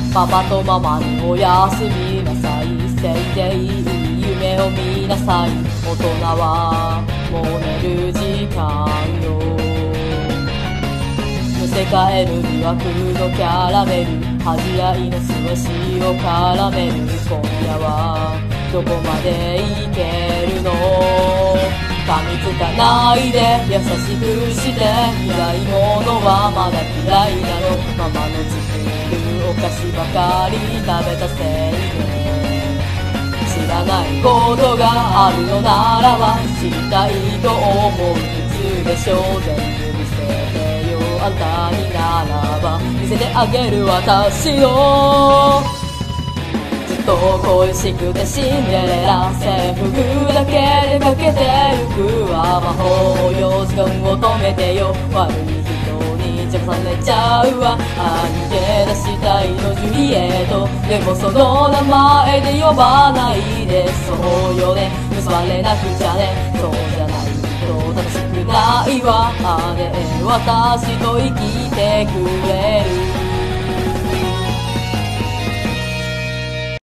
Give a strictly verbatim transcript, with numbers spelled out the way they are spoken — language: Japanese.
パパとママにおやすみなさい、せいぜい夢を見なさい、大人はもう寝る時間よ。むせ返る魅惑のキャラメル、恥やいの酢飯を絡める、今夜はどこまでいけるの。噛みつかないで優しくして、苦いものはまだ嫌いなの。ママの作るお菓子ばかり食べたせいで、知らないことがあるのならば知りたいと思う普通でしょう。全部見せてよあんたにならば、見せてあげる私のずっと恋しくてシンデレラ、制服だけでかけてゆくわ。魔法よ時間を止めてよ、悪い人に邪魔されちゃうわ。あ逃げ出したいのジュリエット、でもその名前で呼ばないで。そうよね結ばれなくちゃね、そうじゃないと楽しくないわ。あね私と生きてくれる